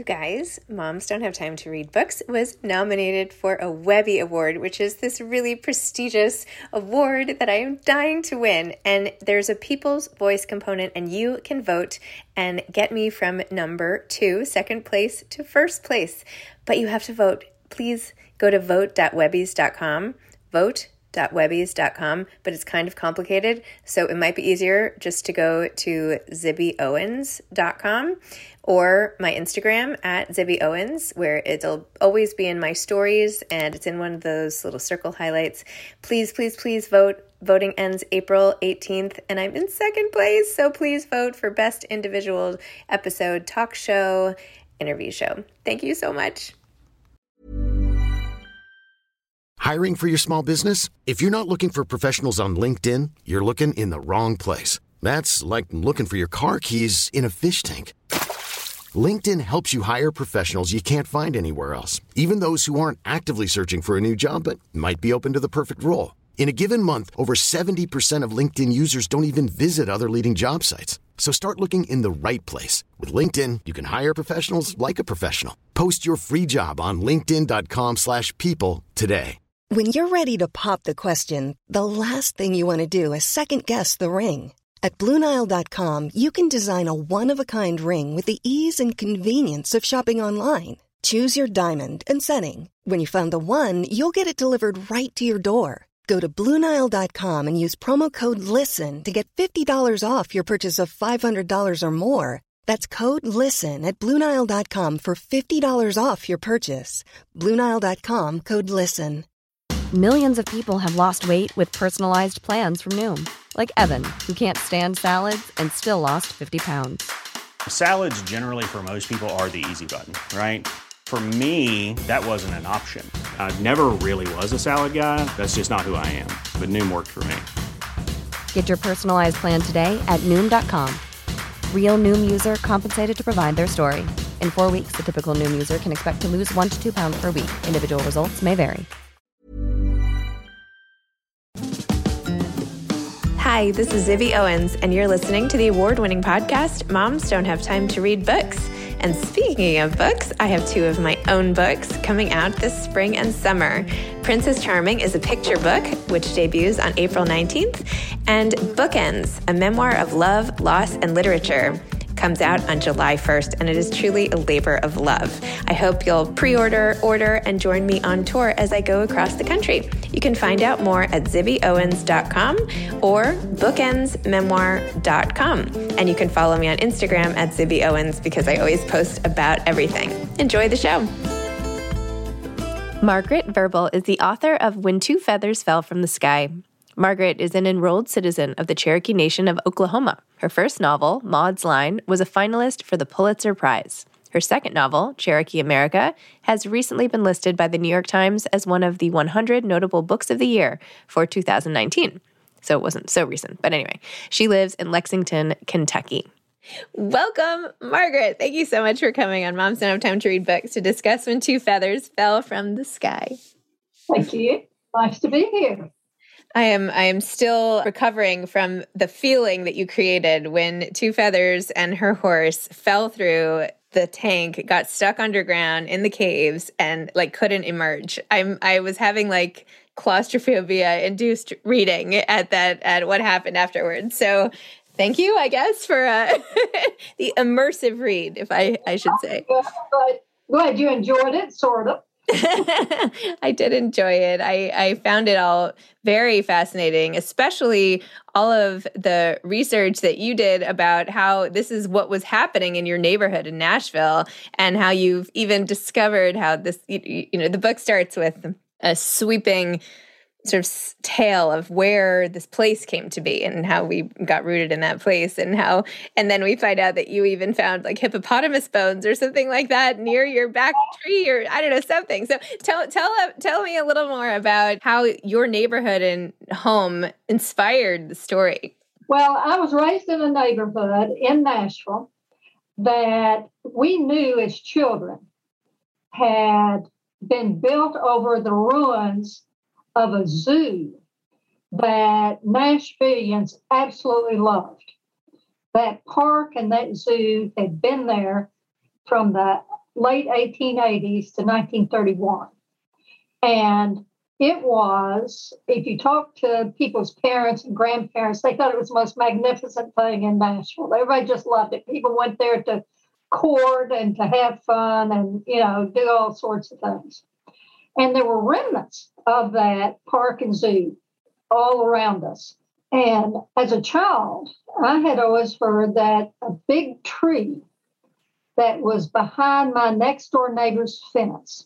You guys, Moms Don't Have Time to Read Books was nominated for a Webby Award, which is this really prestigious award that I am dying to win. And there's a People's Voice component, and you can vote and get me from number 2, second place, to first place. But you have to vote. Please go to vote.webbies.com. Vote.webbies.com, but it's kind of complicated, so it might be easier just to go to zibbyowens.com or my Instagram at zibbyowens, where it'll always be in my stories and it's in one of those little circle highlights. Please, please, please vote. Voting ends April 18th, and I'm in second place, so please vote for Best Individual Episode Talk Show Interview Show. Thank you so much. Hiring for your small business? If you're not looking for professionals on LinkedIn, you're looking in the wrong place. That's like looking for your car keys in a fish tank. LinkedIn helps you hire professionals you can't find anywhere else, even those who aren't actively searching for a new job but might be open to the perfect role. In a given month, over 70% of LinkedIn users don't even visit other leading job sites. So start looking in the right place. With LinkedIn, you can hire professionals like a professional. Post your free job on linkedin.com/people today. When you're ready to pop the question, the last thing you want to do is second-guess the ring. At BlueNile.com, you can design a one-of-a-kind ring with the ease and convenience of shopping online. Choose your diamond and setting. When you find the one, you'll get it delivered right to your door. Go to BlueNile.com and use promo code LISTEN to get $50 off your purchase of $500 or more. That's code LISTEN at BlueNile.com for $50 off your purchase. BlueNile.com, code LISTEN. Millions of people have lost weight with personalized plans from Noom. Like Evan, who can't stand salads and still lost 50 pounds. Salads generally for most people are the easy button, right? For me, that wasn't an option. I never really was a salad guy. That's just not who I am. But Noom worked for me. Get your personalized plan today at Noom.com. Real Noom user compensated to provide their story. In 4 weeks, the typical Noom user can expect to lose 1 to 2 pounds per week. Individual results may vary. Hi, this is Zibby Owens, and you're listening to the award-winning podcast, Moms Don't Have Time to Read Books. And speaking of books, I have 2 of my own books coming out this spring and summer. Princess Charming is a picture book, which debuts on April 19th, and Bookends, a memoir of love, loss, and literature, comes out on July 1st, and it is truly a labor of love. I hope you'll pre-order, order, and join me on tour as I go across the country. You can find out more at zibbyowens.com or bookendsmemoir.com. And you can follow me on Instagram at zibbyowens because I always post about everything. Enjoy the show. Margaret Verble is the author of When Two Feathers Fell from the Sky. Margaret is an enrolled citizen of the Cherokee Nation of Oklahoma. Her first novel, Maud's Line, was a finalist for the Pulitzer Prize. Her second novel, Cherokee America, has recently been listed by the New York Times as one of the 100 notable books of the year for 2019. So it wasn't so recent, but anyway, she lives in Lexington, Kentucky. Welcome, Margaret. Thank you so much for coming on Moms Don't Have Time to Read Books to discuss When Two Feathers Fell from the Sky. Thank you. Nice to be here. I am still recovering from the feeling that you created when Two Feathers and her horse fell through the tank, got stuck underground in the caves, and couldn't emerge. I was having claustrophobia induced reading at what happened afterwards. So thank you, I guess, for the immersive read, if I should say. Glad you enjoyed it, sort of. I did enjoy it. I found it all very fascinating, especially all of the research that you did about how this is what was happening in your neighborhood in Nashville, and how you've even discovered how this, the book starts with a sweeping sort of tale of where this place came to be and how we got rooted in that place, and then we find out that you even found hippopotamus bones or something like that near your back tree, or I don't know, something. So tell me a little more about how your neighborhood and home inspired the story. Well, I was raised in a neighborhood in Nashville that we knew as children had been built over the ruins of a zoo that Nashvillians absolutely loved. That park and that zoo had been there from the late 1880s to 1931. And it was, if you talk to people's parents and grandparents, they thought it was the most magnificent thing in Nashville. Everybody just loved it. People went there to court and to have fun and, do all sorts of things. And there were remnants of that park and zoo all around us. And as a child, I had always heard that a big tree that was behind my next door neighbor's fence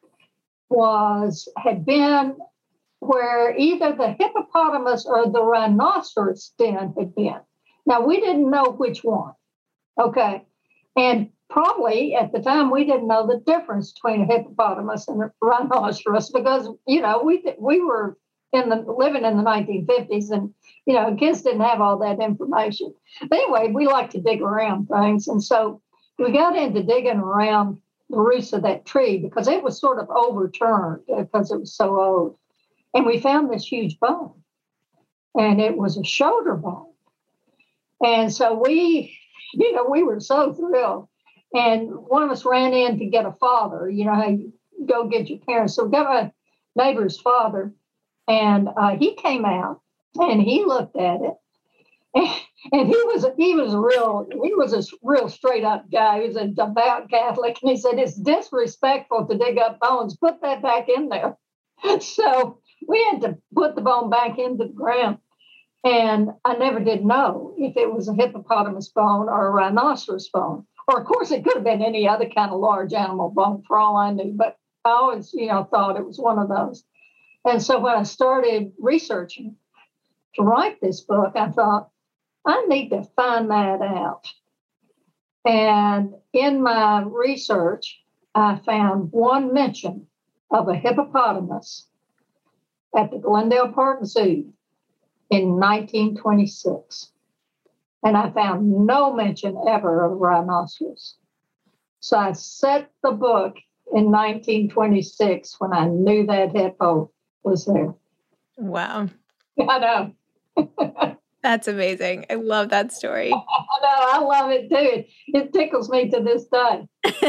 had been where either the hippopotamus or the rhinoceros den had been. Now, we didn't know which one. Okay. And probably at the time, we didn't know the difference between a hippopotamus and a rhinoceros because, we were living in the 1950s and, kids didn't have all that information. But anyway, we like to dig around things. And so we got into digging around the roots of that tree because it was sort of overturned because it was so old. And we found this huge bone, and it was a shoulder bone. And so we were so thrilled. And one of us ran in to get a father, how you go get your parents. So we got my neighbor's father, and he came out and he looked at it. And he was a real straight up guy. He was a devout Catholic. And he said, it's disrespectful to dig up bones. Put that back in there. So we had to put the bone back into the ground. And I never did know if it was a hippopotamus bone or a rhinoceros bone. Or, of course, it could have been any other kind of large animal bone for all I knew. But I always, thought it was one of those. And so when I started researching to write this book, I thought, I need to find that out. And in my research, I found one mention of a hippopotamus at the Glendale Park Zoo in 1926. And I found no mention ever of a rhinoceros. So I set the book in 1926 when I knew that hippo was there. Wow. I know. That's amazing. I love that story. I know. I love it too. It tickles me to this day.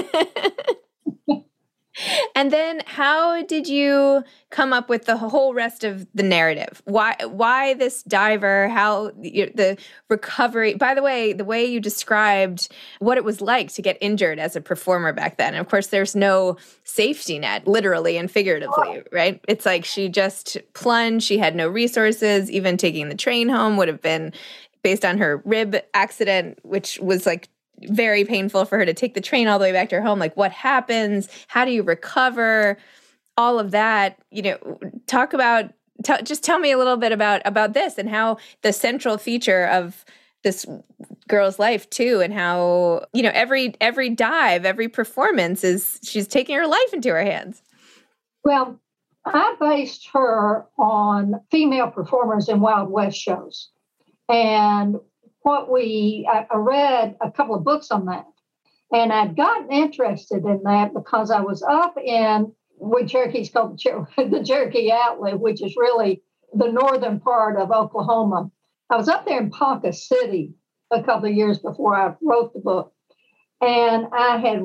And then how did you come up with the whole rest of the narrative? Why this diver? How the recovery? By the way you described what it was like to get injured as a performer back then. And of course, there's no safety net, literally and figuratively, right? It's like she just plunged. She had no resources. Even taking the train home would have been based on her rib accident, which was like very painful for her to take the train all the way back to her home. Like, what happens? How do you recover? All of that, talk about, just tell me a little bit about this and how the central feature of this girl's life too, and how, every dive, every performance she's taking her life into her hands. Well, I based her on female performers in Wild West shows. And I read a couple of books on that, and I'd gotten interested in that because I was up in what Cherokee's called the Cherokee Outlet, which is really the northern part of Oklahoma. I was up there in Ponca City a couple of years before I wrote the book, and I had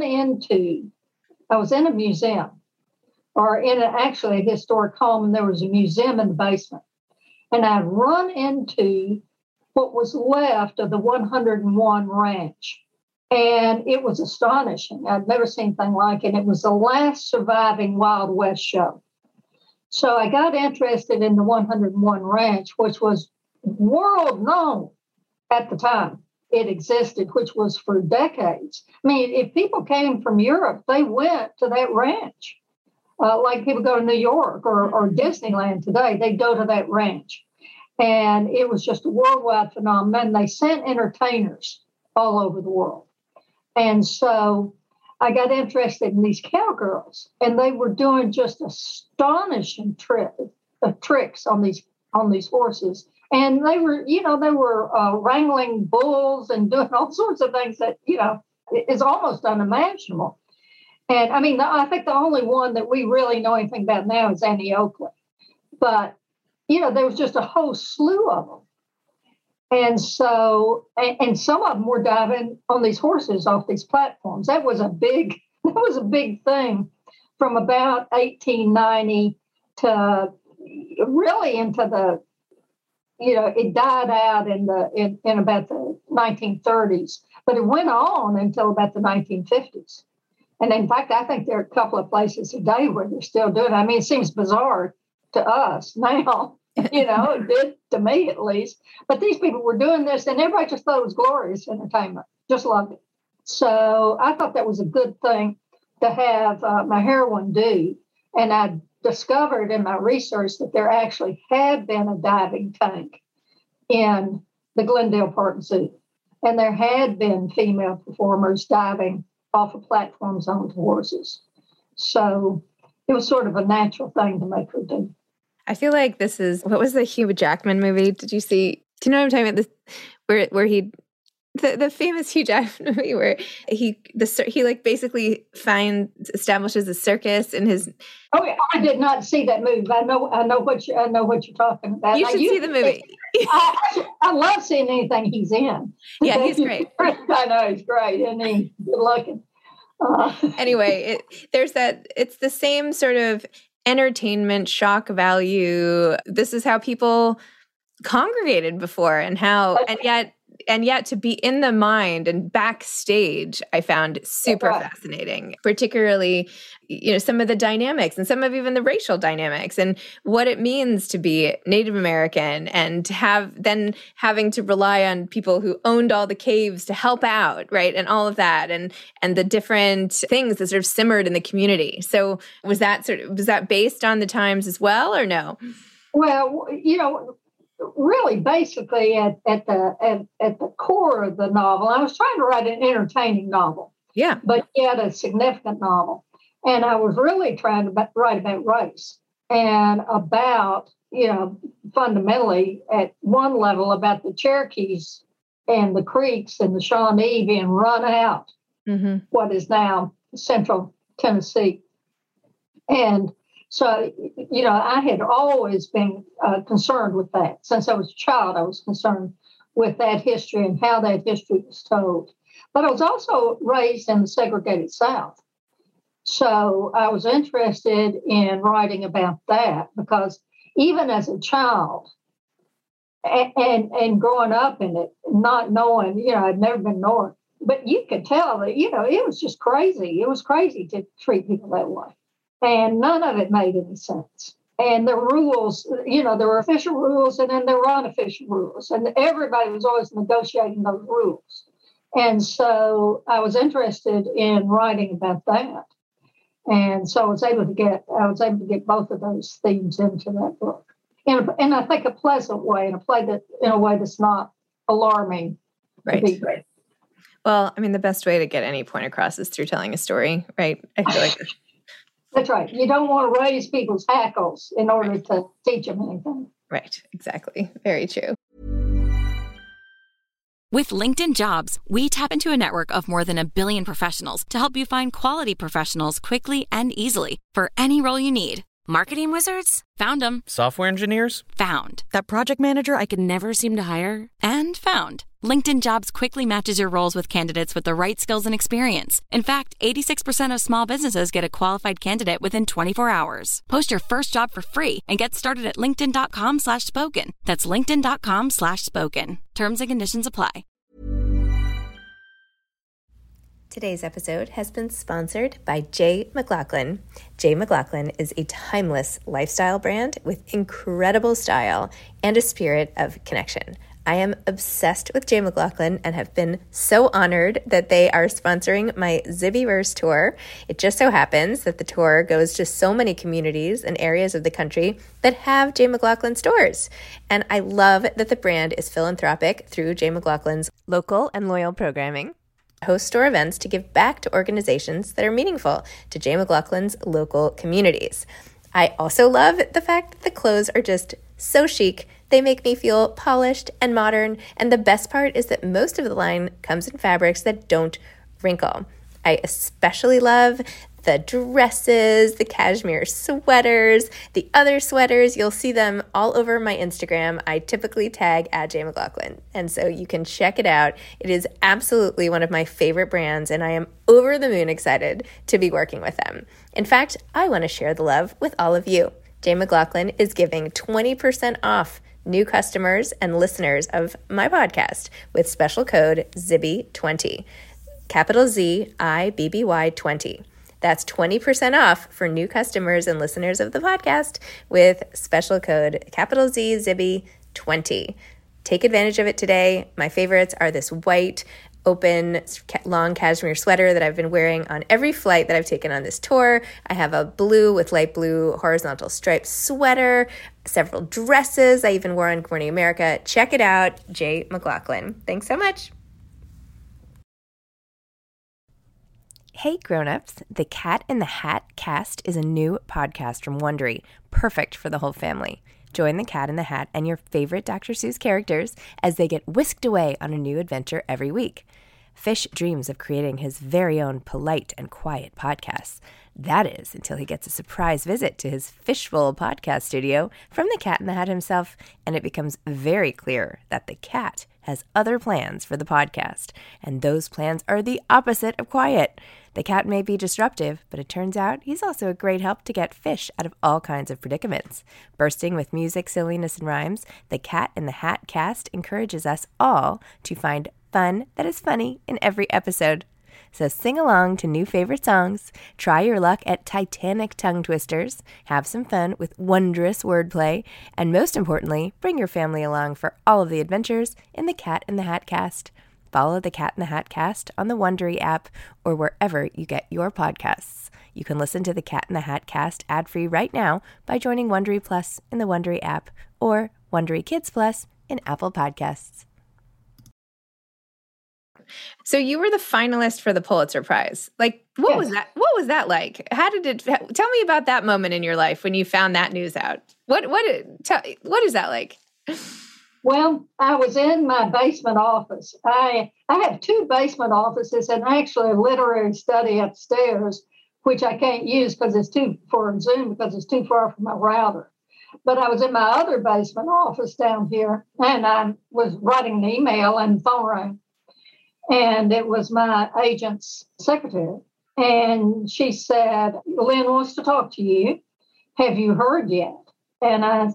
I was in a museum, or in actually a historic home, and there was a museum in the basement, and I'd run into what was left of the 101 Ranch. And it was astonishing. I'd never seen anything like it. It was the last surviving Wild West show. So I got interested in the 101 Ranch, which was world known at the time it existed, which was for decades. I mean, if people came from Europe, they went to that ranch. Like people go to New York or Disneyland today, they go to that ranch. And it was just a worldwide phenomenon. They sent entertainers all over the world. And so I got interested in these cowgirls, and they were doing just astonishing tricks on these horses. And they were wrangling bulls and doing all sorts of things that, is almost unimaginable. And I mean, I think the only one that we really know anything about now is Annie Oakley. But there was just a whole slew of them. And so, and some of them were diving on these horses off these platforms. That was a big thing from about 1890 to really into the, it died out in about the 1930s, but it went on until about the 1950s. And in fact, I think there are a couple of places today where they're still doing it. I mean, it seems bizarre to us now. It did to me at least. But these people were doing this, and everybody just thought it was glorious entertainment. Just loved it. So I thought that was a good thing to have my heroine do. And I discovered in my research that there actually had been a diving tank in the Glendale Park Zoo. And there had been female performers diving off of platforms onto horses. So it was sort of a natural thing to make her do. I feel like this is, what was the Hugh Jackman movie? Did you see? Do you know what I'm talking about? This, where he, the famous Hugh Jackman movie where he like basically establishes a circus in his. Oh, yeah, I did not see that movie. But I know what you're talking about. You should see the movie. I love seeing anything he's in. Yeah, he's great. I know he's great, and he's good looking. Anyway, it's the same sort of entertainment shock value. This is how people congregated before, and yet to be in the mind and backstage, I found super fascinating, particularly, some of the dynamics and some of even the racial dynamics and what it means to be Native American and having to rely on people who owned all the caves to help out, right? And all of that and the different things that sort of simmered in the community. So was that based on the times as well, or no? Well, really, basically, at the core of the novel, I was trying to write an entertaining novel, but yet a significant novel, and I was really trying to write about race and about, fundamentally at one level about the Cherokees and the Creeks and the Shawnee being run out, what is now central Tennessee, and so, I had always been concerned with that. Since I was a child, I was concerned with that history and how that history was told. But I was also raised in the segregated South. So I was interested in writing about that because even as a child and growing up in it, not knowing, I'd never been north, but you could tell that, it was just crazy. It was crazy to treat people that way. And none of it made any sense. And the rules, there were official rules and then there were unofficial rules. And everybody was always negotiating those rules. And so I was interested in writing about that. And so I was able to get both of those themes into that book. And I think a pleasant way, in a way that's not alarming. Right. Well, I mean, the best way to get any point across is through telling a story, right? I feel like that's right. You don't want to raise people's hackles in order to teach them anything. Right. Exactly. Very true. With LinkedIn Jobs, we tap into a network of more than 1 billion professionals to help you find quality professionals quickly and easily for any role you need. Marketing wizards? Found them. Software engineers? Found. That project manager I could never seem to hire? And found. LinkedIn Jobs quickly matches your roles with candidates with the right skills and experience. In fact, 86% of small businesses get a qualified candidate within 24 hours. Post your first job for free and get started at linkedin.com/spoken. That's linkedin.com/spoken. Terms and conditions apply. Today's episode has been sponsored by J. McLaughlin. J. McLaughlin is a timeless lifestyle brand with incredible style and a spirit of connection. I am obsessed with J. McLaughlin and have been so honored that they are sponsoring my Zibbyverse tour. It just so happens that the tour goes to so many communities and areas of the country that have J. McLaughlin stores. And I love that the brand is philanthropic through J. McLaughlin's local and loyal programming. Host store events to give back to organizations that are meaningful to J. McLaughlin's local communities. I also love the fact that the clothes are just so chic. They make me feel polished and modern, and the best part is that most of the line comes in fabrics that don't wrinkle. I especially love the dresses, the cashmere sweaters, the other sweaters. You'll see them all over my Instagram. I typically tag @JMcLaughlin, and so you can check it out. It is absolutely one of my favorite brands, and I am over the moon excited to be working with them. In fact, I want to share the love with all of you. J. McLaughlin is giving 20% off new customers and listeners of my podcast with special code ZIBBY20, capital ZIBBY 20. That's 20% off for new customers and listeners of the podcast with special code capital Z ZIBBY 20. Take advantage of it today. My favorites are this white, open, long cashmere sweater that I've been wearing on every flight that I've taken on this tour. I have a blue with light blue horizontal striped sweater, several dresses I even wore on Good Morning America. Check it out, J. McLaughlin. Thanks so much. Hey grown-ups, the Cat in the Hat cast is a new podcast from Wondery, perfect for the whole family. Join the Cat in the Hat and your favorite Dr. Seuss characters as they get whisked away on a new adventure every week. Fish dreams of creating his very own polite and quiet podcasts. That is, until he gets a surprise visit to his Fishbowl podcast studio from the Cat in the Hat himself, and it becomes very clear that the cat has other plans for the podcast, and those plans are the opposite of quiet. The cat may be disruptive, but it turns out he's also a great help to get fish out of all kinds of predicaments. Bursting with music, silliness, and rhymes, the Cat in the Hat cast encourages us all to find fun that is funny in every episode. So sing along to new favorite songs, try your luck at Titanic tongue twisters, have some fun with wondrous wordplay, and most importantly, bring your family along for all of the adventures in the Cat in the Hat cast. Follow the Cat in the Hat cast on the Wondery app or wherever you get your podcasts. You can listen to the Cat in the Hat cast ad-free right now by joining Wondery Plus in the Wondery app or Wondery Kids Plus in Apple Podcasts. So you were the finalist for the Pulitzer Prize. Like, what was that? What was that like? How did it? Tell me about that moment in your life when you found that news out. What is that like? Well, I was in my basement office. I have two basement offices and actually a literary study upstairs, which I can't use because it's too for Zoom because it's too far from my router. But I was in my other basement office down here, and I was writing an email, and the phone rang. And it was my agent's secretary. And she said, Lynn wants to talk to you. Have you heard yet? And I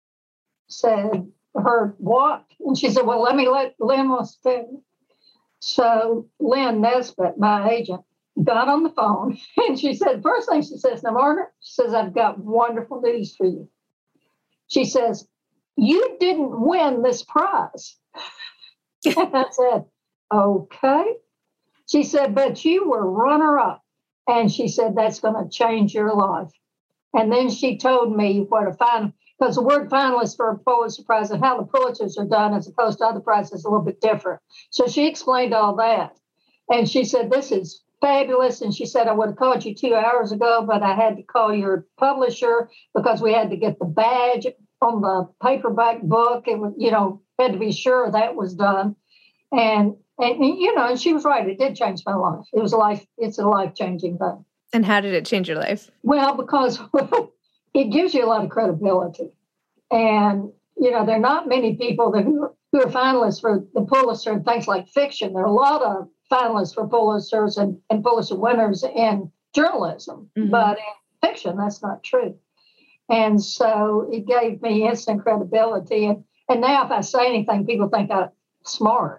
said, heard what? And she said, well, let Lynn wants to tell you. So Lynn Nesbitt, my agent, got on the phone. And she said, first thing she says, now, Margaret, she says, I've got wonderful news for you. She says, you didn't win this prize. And I said, okay. She said, but you were runner-up. And she said, that's going to change your life. And then she told me what a final, because the word finalist for a Pulitzer Prize and how the Pulitzers are done as opposed to other prizes is a little bit different. So she explained all that. And she said, this is fabulous. And she said, I would have called you 2 hours ago, but I had to call your publisher because we had to get the badge on the paperback book. It was, had to be sure that was done. And she was right. It did change my life. It's a life-changing thing. And how did it change your life? Well, because it gives you a lot of credibility. And, there are not many people who are finalists for the Pulitzer and things like fiction. There are a lot of finalists for Pulitzers and Pulitzer winners in journalism. Mm-hmm. But in fiction, that's not true. And so it gave me instant credibility. And now if I say anything, people think I'm smart.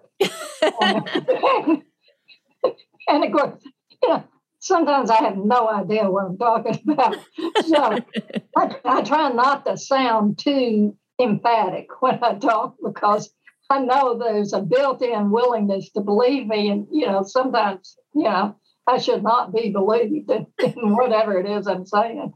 And of course, sometimes I have no idea what I'm talking about. So I try not to sound too emphatic when I talk because I know there's a built-in willingness to believe me. And, sometimes, I should not be believed in whatever it is I'm saying.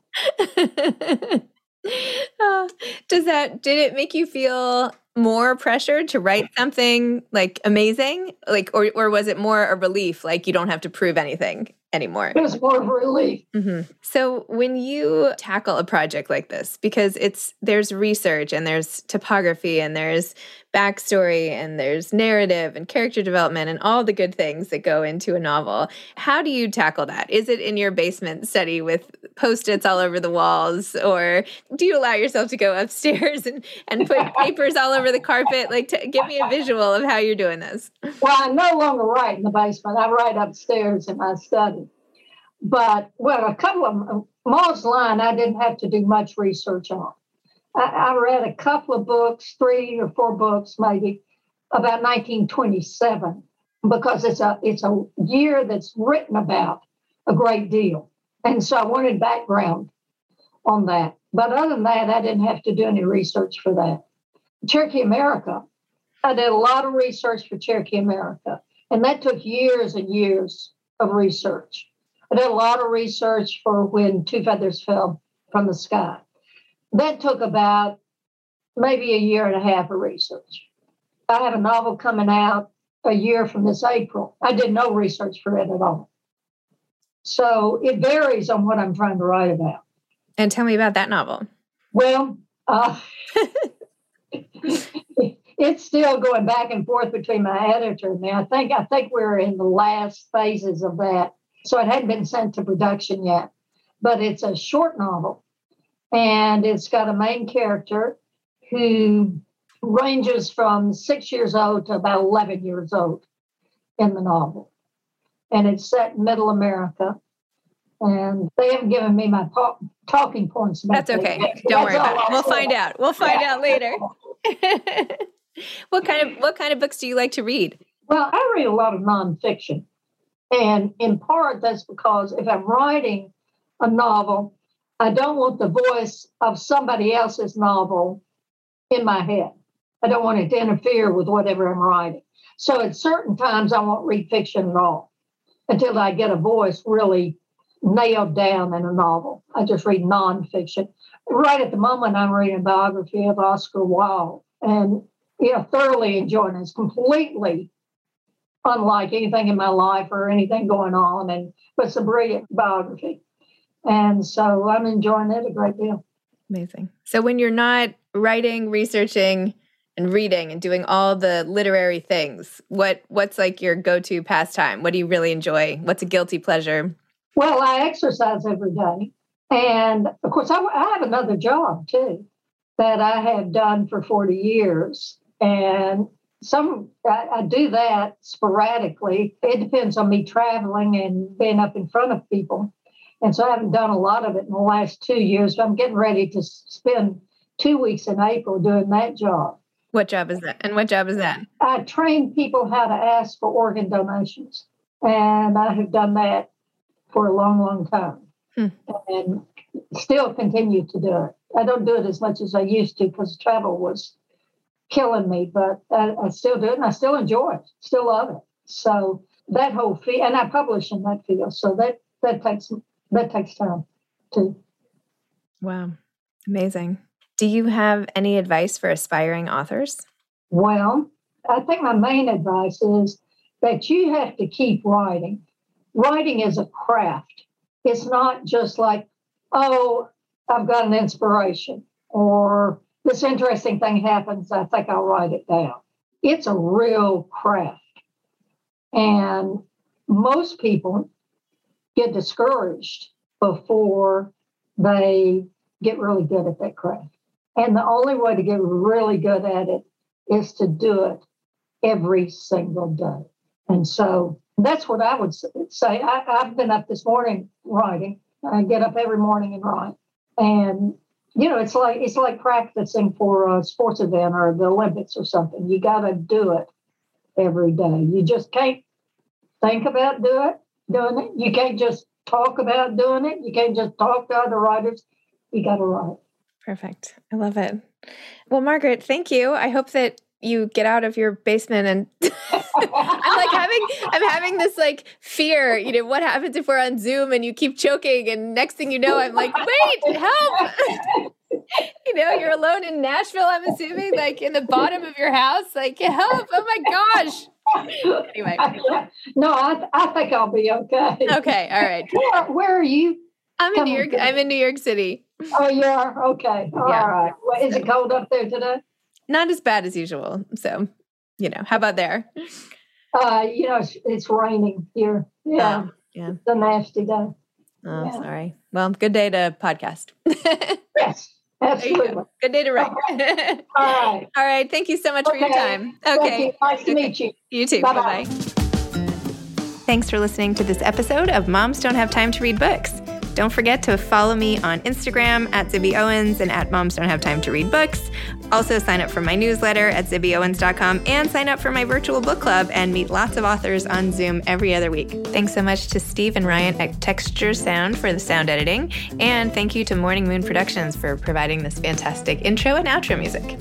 Did it make you feel more pressure to write something like amazing, like, or was it more a relief, like you don't have to prove anything anymore. It was more of a relief. Mm-hmm. So when you tackle a project like this, because there's research and there's topography and there's backstory and there's narrative and character development and all the good things that go into a novel, how do you tackle that? Is it in your basement study with Post-its all over the walls, or do you allow yourself to go upstairs and put papers all over the carpet? Like, give me a visual of how you're doing this. Well, I no longer write in the basement. I write upstairs in my study. But, a couple of Maud's Line, I didn't have to do much research on. I read a couple of books, 3 or 4 books maybe, about 1927, because it's a year that's written about a great deal. And so I wanted background on that. But other than that, I didn't have to do any research for that. Cherokee America, I did a lot of research for Cherokee America, and that took years and years of research. I did a lot of research for When Two Feathers Fell from the Sky. That took about maybe a year and a half of research. I have a novel coming out a year from this April. I did no research for it at all. So it varies on what I'm trying to write about. And tell me about that novel. Well, it's still going back and forth between my editor and me. I think we're in the last phases of that. So it hadn't been sent to production yet. But it's a short novel. And it's got a main character who ranges from 6 years old to about 11 years old in the novel. And it's set in middle America. And they haven't given me my talking points. That's okay. Don't worry about it. We'll find out. We'll find out later. What kind of books do you like to read? Well, I read a lot of nonfiction. And in part, that's because if I'm writing a novel, I don't want the voice of somebody else's novel in my head. I don't want it to interfere with whatever I'm writing. So at certain times, I won't read fiction at all until I get a voice really nailed down in a novel. I just read nonfiction. Right at the moment, I'm reading a biography of Oscar Wilde and thoroughly enjoying it. It's completely unlike anything in my life or anything going on, but it's a brilliant biography. And so I'm enjoying it a great deal. Amazing. So when you're not writing, researching, and reading and doing all the literary things, what's like your go-to pastime? What do you really enjoy? What's a guilty pleasure? Well, I exercise every day. And of course, I have another job too that I have done for 40 years. And I do that sporadically. It depends on me traveling and being up in front of people. And so I haven't done a lot of it in the last 2 years. But I'm getting ready to spend 2 weeks in April doing that job. What job is that? And what job is that? I train people how to ask for organ donations. And I have done that for a long, long time. And still continue to do it. I don't do it as much as I used to because travel was killing me, but I still do it and I still enjoy it, still love it. So that whole field, and I publish in that field. So that takes time too. Wow. Amazing. Do you have any advice for aspiring authors? Well, I think my main advice is that you have to keep writing. Writing is a craft. It's not just like, oh, I've got an inspiration or this interesting thing happens, I think I'll write it down. It's a real craft. And most people get discouraged before they get really good at that craft. And the only way to get really good at it is to do it every single day. And so that's what I would say. I've been up this morning writing. I get up every morning and write. And, it's like practicing for a sports event or the Olympics or something. You got to do it every day. You just can't think about doing it. You can't just talk about doing it. You can't just talk to other writers. You got to write. Perfect. I love it. Well, Margaret, thank you. I hope that you get out of your basement and I'm having this fear, what happens if we're on Zoom and you keep choking and next thing you know, I'm like, wait, help. You're alone in Nashville, I'm assuming, in the bottom of your house, help. Oh my gosh. Anyway. No, I think I'll be okay. Okay. All right. Where are you? I'm in New York. I'm in New York City. Oh, you are? Okay. All right. Well, is it cold up there today? Not as bad as usual. So, how about there? It's raining here. Yeah. Yeah. It's a nasty day. Oh, yeah. Sorry. Well, good day to podcast. Yes, absolutely. Good day to write. Okay. All right. All right. Thank you so much for your time. Okay. Thank you. Nice to meet you. You too. Bye-bye. Bye-bye. Thanks for listening to this episode of Moms Don't Have Time to Read Books. Don't forget to follow me on Instagram at Zibby Owens and at Moms Don't Have Time to Read Books. Also sign up for my newsletter at zibbyowens.com and sign up for my virtual book club and meet lots of authors on Zoom every other week. Thanks so much to Steve and Ryan at Texture Sound for the sound editing. And thank you to Morning Moon Productions for providing this fantastic intro and outro music.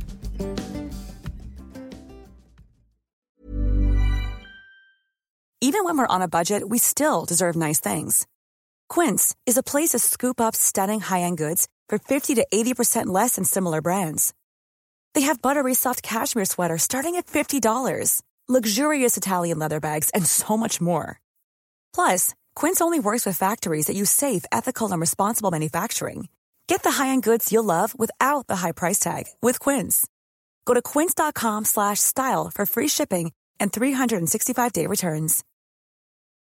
Even when we're on a budget, we still deserve nice things. Quince is a place to scoop up stunning high-end goods for 50 to 80% less than similar brands. They have buttery soft cashmere sweaters starting at $50, luxurious Italian leather bags, and so much more. Plus, Quince only works with factories that use safe, ethical, and responsible manufacturing. Get the high-end goods you'll love without the high price tag with Quince. Go to quince.com/style for free shipping and 365-day returns.